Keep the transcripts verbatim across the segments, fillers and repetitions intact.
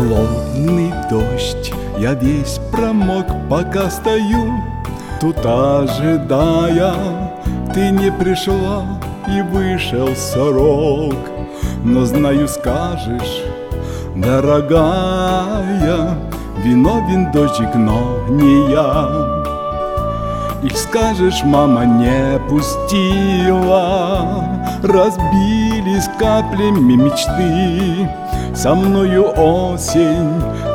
Холодный дождь, я весь промок, пока стою тут ожидая. Ты не пришла, и вышел сорок. Но знаю, скажешь, дорогая, виновен дождик, но не я. И скажешь, мама не пустила, разбились каплями мечты, со мною осень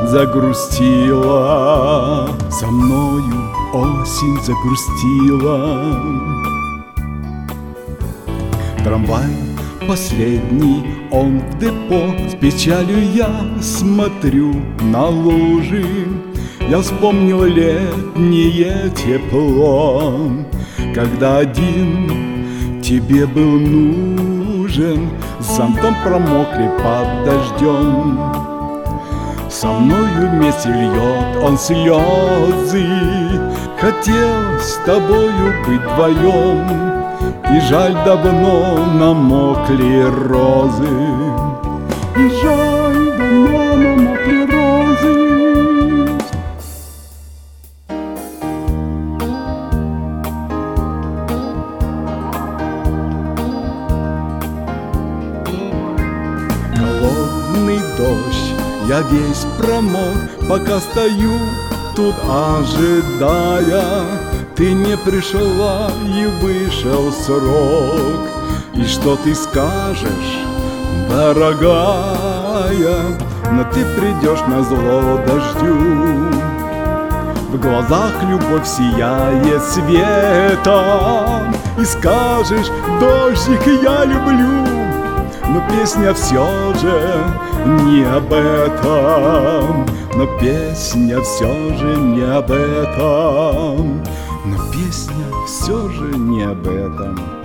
загрустила, со мною осень загрустила. Трамвай последний, он в депо, с печалью я смотрю на лужи. Я вспомнил летнее тепло, когда один тебе был нужен, с зонтом промокли под дождем. Со мною вместе льет он слезы, хотел с тобою быть вдвоем, и жаль, давно намокли розы, и жаль, давно намокли розы. Холодный дождь, я весь промок, пока стою тут ожидая. Ты не пришла, и вышел срок. И что ты скажешь, дорогая? Но ты придешь назло дождю. В глазах любовь сияет светом, и скажешь, дождик, я люблю. Но песня все же не об этом, но песня все же не об этом, но песня все же не об этом.